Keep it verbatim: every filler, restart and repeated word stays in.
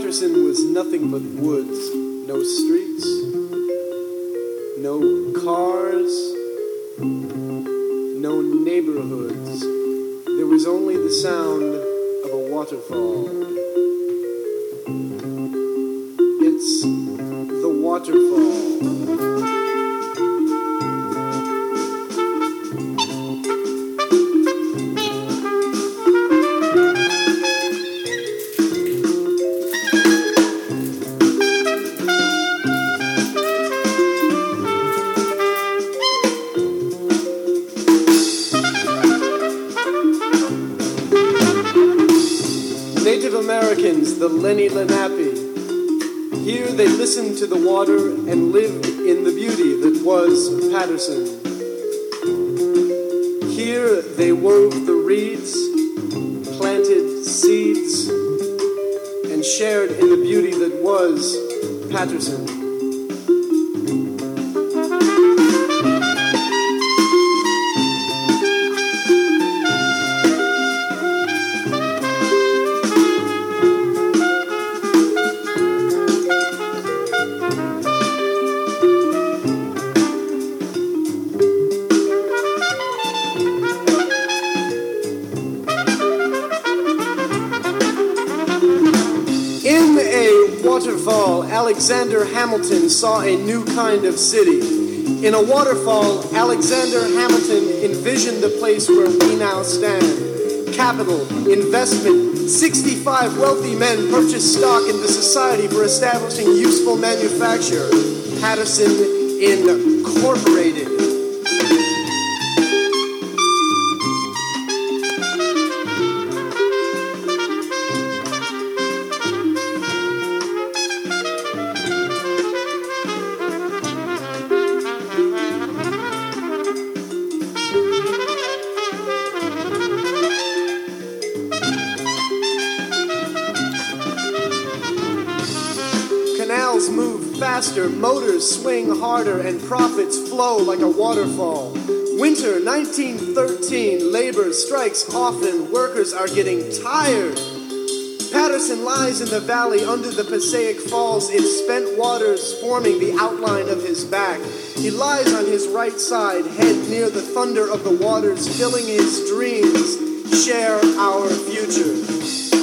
Patterson was nothing but woods, no streets, no cars, no neighborhoods. There was only the sound of a waterfall. It's the waterfall. Native Americans, the Lenni Lenape. Here they listened to the water and lived in the beauty that was Patterson. Here they wove the reeds, planted seeds, and shared in the beauty that was Patterson. Waterfall, Alexander Hamilton saw a new kind of city. In a waterfall, Alexander Hamilton envisioned the place where we now stand. Capital, investment, sixty-five wealthy men purchased stock in the society for establishing useful manufacture. Patterson Incorporated. Canals move faster, motors swing harder, and profits flow like a waterfall. Winter nineteen thirteen, labor strikes often, workers are getting tired. Patterson lies in the valley under the Passaic Falls, its spent waters forming the outline of his back. He lies on his right side, head near the thunder of the waters, filling his dreams, share our future.